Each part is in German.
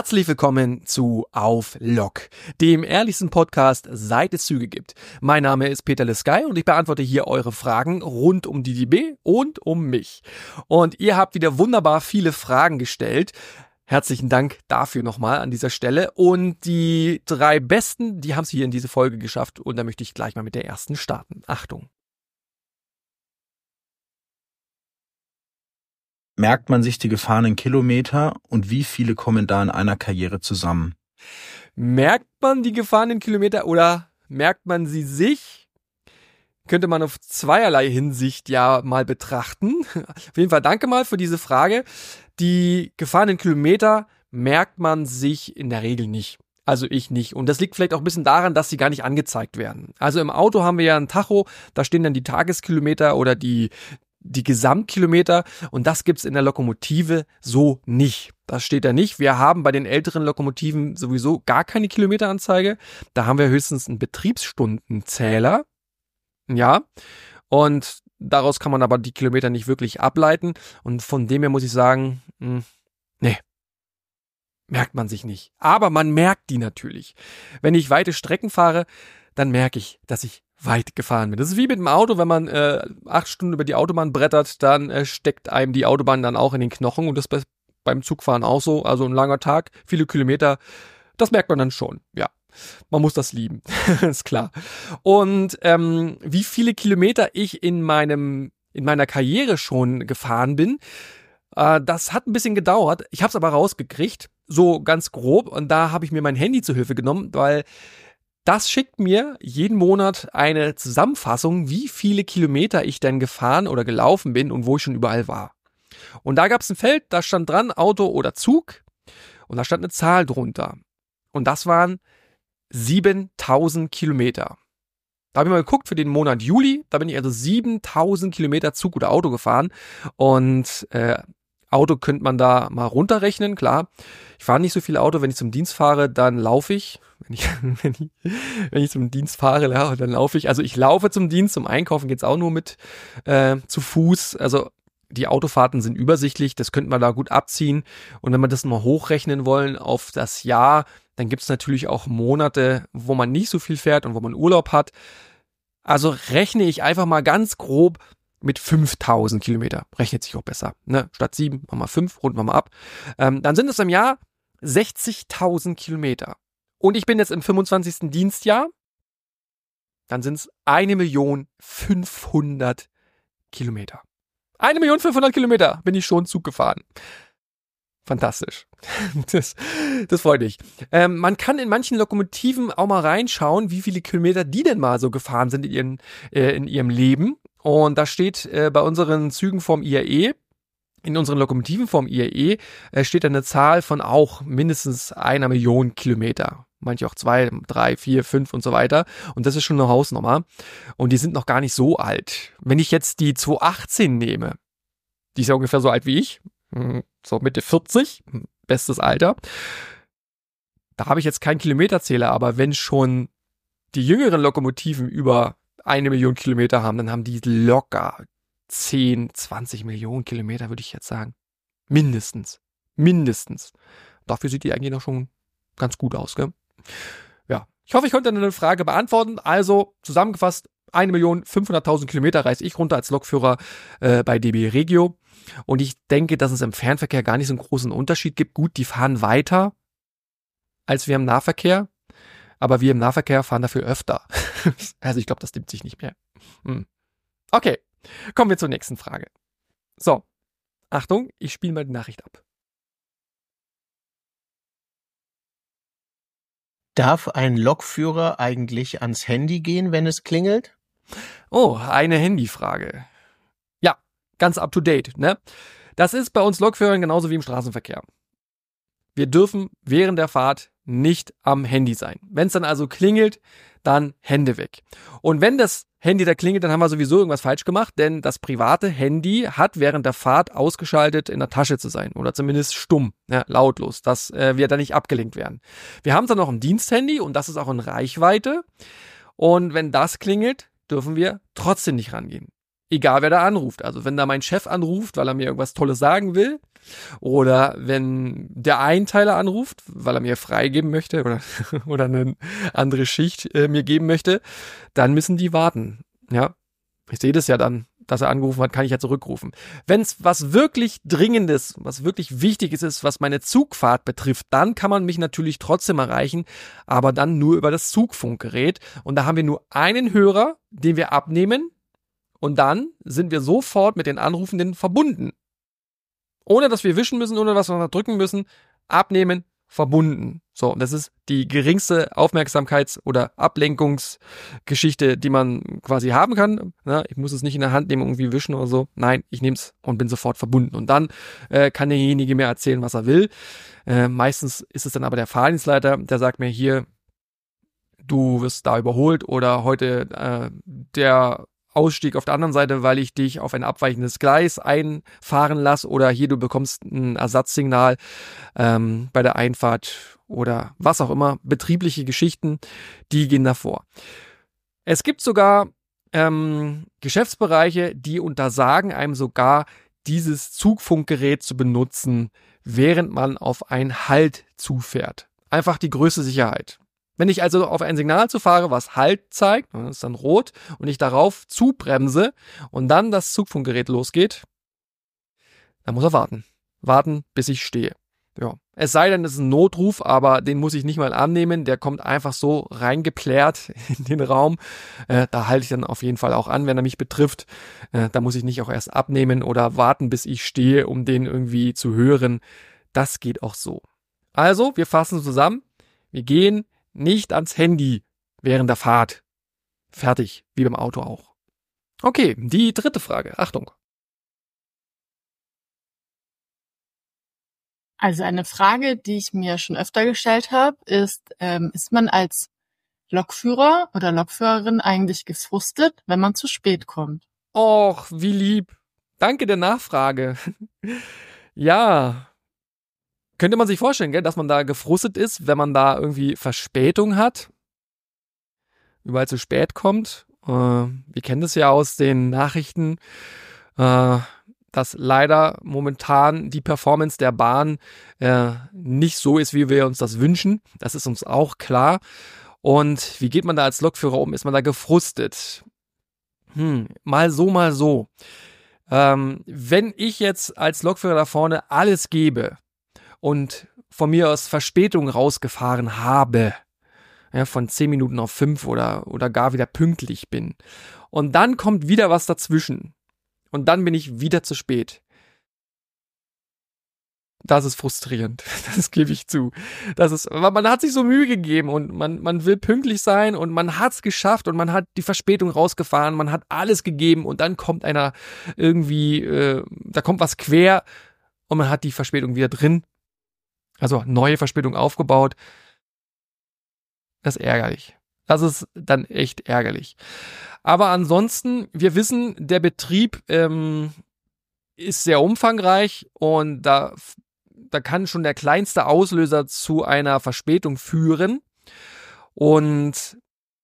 Herzlich willkommen zu Auf Lok, dem ehrlichsten Podcast, seit es Züge gibt. Mein Name ist Peter Lesky und ich beantworte hier eure Fragen rund um die DB und um mich. Und ihr habt wieder wunderbar viele Fragen gestellt. Herzlichen Dank dafür nochmal an dieser Stelle. Und die 3 besten, die haben es hier in diese Folge geschafft. Und da möchte ich gleich mal mit der ersten starten. Achtung. Merkt man sich die gefahrenen Kilometer und wie viele kommen da in einer Karriere zusammen? Merkt man die gefahrenen Kilometer oder merkt man sie sich? Könnte man auf zweierlei Hinsicht ja mal betrachten. Auf jeden Fall danke mal für diese Frage. Die gefahrenen Kilometer merkt man sich in der Regel nicht. Also ich nicht. Und das liegt vielleicht auch ein bisschen daran, dass sie gar nicht angezeigt werden. Also im Auto haben wir ja ein Tacho, da stehen dann die Tageskilometer oder die Gesamtkilometer und das gibt's in der Lokomotive so nicht. Das steht da nicht. Wir haben bei den älteren Lokomotiven sowieso gar keine Kilometeranzeige. Da haben wir höchstens einen Betriebsstundenzähler. Ja. Und daraus kann man aber die Kilometer nicht wirklich ableiten. Und von dem her muss ich sagen, nee. Merkt man sich nicht. Aber man merkt die natürlich. Wenn ich weite Strecken fahre, dann merke ich, dass ich weit gefahren bin. Das ist wie mit dem Auto, wenn man 8 Stunden über die Autobahn brettert, dann steckt einem die Autobahn dann auch in den Knochen und das ist beim Zugfahren auch so. Also ein langer Tag, viele Kilometer, das merkt man dann schon. Ja, man muss das lieben, ist klar. Und wie viele Kilometer ich in meiner Karriere schon gefahren bin, das hat ein bisschen gedauert. Ich habe es aber rausgekriegt, so ganz grob. Und da habe ich mir mein Handy zur Hilfe genommen, weil das schickt mir jeden Monat eine Zusammenfassung, wie viele Kilometer ich denn gefahren oder gelaufen bin und wo ich schon überall war. Und da gab es ein Feld, da stand dran Auto oder Zug und da stand eine Zahl drunter. Und das waren 7.000 Kilometer. Da habe ich mal geguckt für den Monat Juli, da bin ich also 7.000 Kilometer Zug oder Auto gefahren und Auto könnte man da mal runterrechnen, klar. Ich fahre nicht so viel Auto, wenn ich zum Dienst fahre, dann laufe ich. Wenn ich zum Dienst fahre, ja, dann laufe ich. Also ich laufe zum Dienst, zum Einkaufen geht's auch nur mit zu Fuß. Also die Autofahrten sind übersichtlich, das könnte man da gut abziehen. Und wenn wir das mal hochrechnen wollen auf das Jahr, dann gibt's natürlich auch Monate, wo man nicht so viel fährt und wo man Urlaub hat. Also rechne ich einfach mal ganz grob mit 5.000 Kilometer. Rechnet sich auch besser. Ne? Statt 7, machen wir 5, runden wir mal ab. Dann sind es im Jahr 60.000 Kilometer. Und ich bin jetzt im 25. Dienstjahr. Dann sind es 1.500.000 Kilometer. 1.500.000 Kilometer bin ich schon Zug gefahren. Fantastisch. Das freut mich. Man kann in manchen Lokomotiven auch mal reinschauen, wie viele Kilometer die denn mal so gefahren sind in ihrem Leben. Und da steht bei unseren Zügen vom IAE, in unseren Lokomotiven vom IAE, steht da eine Zahl von auch mindestens 1 Million Kilometer. Manche auch 2, 3, 4, 5 und so weiter. Und das ist schon eine Hausnummer. Und die sind noch gar nicht so alt. Wenn ich jetzt die 218 nehme, die ist ja ungefähr so alt wie ich, so Mitte 40, bestes Alter. Da habe ich jetzt keinen Kilometerzähler, aber wenn schon die jüngeren Lokomotiven über 1 Million Kilometer haben, dann haben die locker 10, 20 Millionen Kilometer, würde ich jetzt sagen. Mindestens. Dafür sieht die eigentlich noch schon ganz gut aus, gell? Ja, ich hoffe, ich konnte eine Frage beantworten. Also, zusammengefasst, 1.500.000 Kilometer reise ich runter als Lokführer bei DB Regio. Und ich denke, dass es im Fernverkehr gar nicht so einen großen Unterschied gibt. Gut, die fahren weiter als wir im Nahverkehr. Aber wir im Nahverkehr fahren dafür öfter. Also ich glaube, das nimmt sich nicht mehr. Okay, kommen wir zur nächsten Frage. So, Achtung, ich spiele mal die Nachricht ab. Darf ein Lokführer eigentlich ans Handy gehen, wenn es klingelt? Oh, eine Handyfrage. Ja, ganz up to date, ne? Das ist bei uns Lokführern genauso wie im Straßenverkehr. Wir dürfen während der Fahrt nicht am Handy sein. Wenn es dann also klingelt, dann Hände weg. Und wenn das Handy da klingelt, dann haben wir sowieso irgendwas falsch gemacht, denn das private Handy hat während der Fahrt ausgeschaltet, in der Tasche zu sein oder zumindest stumm, ja, lautlos, dass wir da nicht abgelenkt werden. Wir haben dann noch ein Diensthandy und das ist auch in Reichweite und wenn das klingelt, dürfen wir trotzdem nicht rangehen. Egal, wer da anruft. Also wenn da mein Chef anruft, weil er mir irgendwas Tolles sagen will, oder wenn der Einteiler anruft, weil er mir freigeben möchte oder eine andere Schicht mir geben möchte, dann müssen die warten. Ja, ich sehe das ja dann, dass er angerufen hat, kann ich ja zurückrufen. Wenn es was wirklich Dringendes, was wirklich Wichtiges ist, was meine Zugfahrt betrifft, dann kann man mich natürlich trotzdem erreichen, aber dann nur über das Zugfunkgerät. Und da haben wir nur einen Hörer, den wir abnehmen, und dann sind wir sofort mit den Anrufenden verbunden. Ohne dass wir wischen müssen, ohne dass wir drücken müssen, abnehmen, verbunden. So, und das ist die geringste Aufmerksamkeits- oder Ablenkungsgeschichte, die man quasi haben kann. Na, ich muss es nicht in der Hand nehmen, irgendwie wischen oder so. Nein, ich nehme es und bin sofort verbunden. Und dann kann derjenige mir erzählen, was er will. Meistens ist es dann aber der Fahrdienstleiter, der sagt mir hier, du wirst da überholt oder heute der Ausstieg auf der anderen Seite, weil ich dich auf ein abweichendes Gleis einfahren lasse oder hier du bekommst ein Ersatzsignal bei der Einfahrt oder was auch immer. Betriebliche Geschichten, die gehen davor. Es gibt sogar Geschäftsbereiche, die untersagen einem sogar, dieses Zugfunkgerät zu benutzen, während man auf einen Halt zufährt. Einfach die größte Sicherheit. Wenn ich also auf ein Signal zufahre, was Halt zeigt, das ist dann rot, und ich darauf zubremse und dann das Zugfunkgerät losgeht, dann muss er warten. Warten, bis ich stehe. Ja. Es sei denn, es ist ein Notruf, aber den muss ich nicht mal annehmen. Der kommt einfach so reingeplärt in den Raum. Da halte ich dann auf jeden Fall auch an, wenn er mich betrifft. Da muss ich nicht auch erst abnehmen oder warten, bis ich stehe, um den irgendwie zu hören. Das geht auch so. Also, wir fassen zusammen. Wir gehen nicht ans Handy während der Fahrt. Fertig, wie beim Auto auch. Okay, die dritte Frage. Achtung. Also eine Frage, die ich mir schon öfter gestellt habe, ist man als Lokführer oder Lokführerin eigentlich gefrustet, wenn man zu spät kommt? Och, wie lieb. Danke der Nachfrage. Ja. Könnte man sich vorstellen, gell, dass man da gefrustet ist, wenn man da irgendwie Verspätung hat, überall zu spät kommt. Wir kennen das ja aus den Nachrichten, dass leider momentan die Performance der Bahn nicht so ist, wie wir uns das wünschen. Das ist uns auch klar. Und wie geht man da als Lokführer um? Ist man da gefrustet? Mal so, mal so. Wenn ich jetzt als Lokführer da vorne alles gebe, und von mir aus Verspätung rausgefahren habe, ja, von 10 Minuten auf 5 oder gar wieder pünktlich bin. Und dann kommt wieder was dazwischen. Und dann bin ich wieder zu spät. Das ist frustrierend. Das gebe ich zu. Man hat sich so Mühe gegeben und man will pünktlich sein und man hat's geschafft und man hat die Verspätung rausgefahren, man hat alles gegeben und dann kommt einer irgendwie, da kommt was quer und man hat die Verspätung wieder drin. Also neue Verspätung aufgebaut. Das ist ärgerlich. Das ist dann echt ärgerlich. Aber ansonsten, wir wissen, der Betrieb ist sehr umfangreich und da kann schon der kleinste Auslöser zu einer Verspätung führen. Und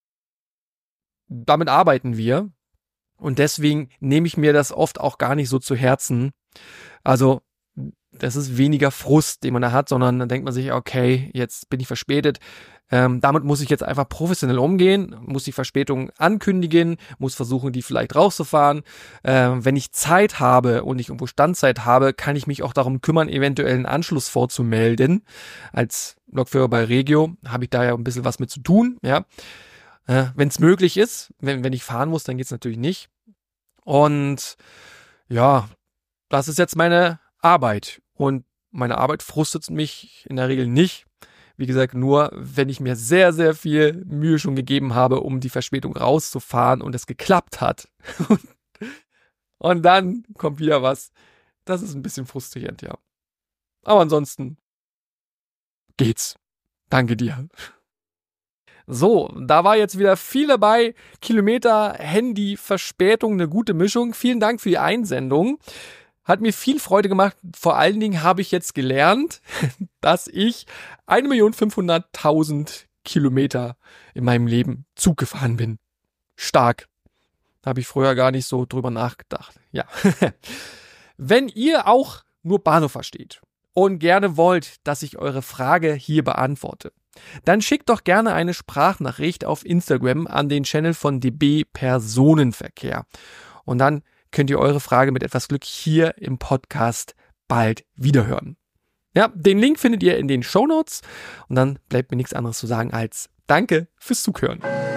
damit arbeiten wir. Und deswegen nehme ich mir das oft auch gar nicht so zu Herzen. Also das ist weniger Frust, den man da hat, sondern dann denkt man sich, okay, jetzt bin ich verspätet. Damit muss ich jetzt einfach professionell umgehen, muss die Verspätung ankündigen, muss versuchen, die vielleicht rauszufahren. Wenn ich Zeit habe und ich irgendwo Standzeit habe, kann ich mich auch darum kümmern, eventuell einen Anschluss vorzumelden. Als Lokführer bei Regio habe ich da ja ein bisschen was mit zu tun. Ja, wenn es möglich ist, wenn ich fahren muss, dann geht's natürlich nicht. Und ja, das ist jetzt meine Arbeit. Und meine Arbeit frustet mich in der Regel nicht. Wie gesagt, nur wenn ich mir sehr, sehr viel Mühe schon gegeben habe, um die Verspätung rauszufahren und es geklappt hat. Und dann kommt wieder was. Das ist ein bisschen frustrierend, ja. Aber ansonsten geht's. Danke dir. So, da war jetzt wieder viel dabei. Kilometer, Handy, Verspätung, eine gute Mischung. Vielen Dank für die Einsendung. Hat mir viel Freude gemacht. Vor allen Dingen habe ich jetzt gelernt, dass ich 1.500.000 Kilometer in meinem Leben Zug gefahren bin. Stark. Da habe ich früher gar nicht so drüber nachgedacht. Ja. Wenn ihr auch nur Bahnhof versteht und gerne wollt, dass ich eure Frage hier beantworte, dann schickt doch gerne eine Sprachnachricht auf Instagram an den Channel von DB Personenverkehr. Und dann könnt ihr eure Frage mit etwas Glück hier im Podcast bald wiederhören. Ja, den Link findet ihr in den Shownotes und dann bleibt mir nichts anderes zu sagen als Danke fürs Zuhören.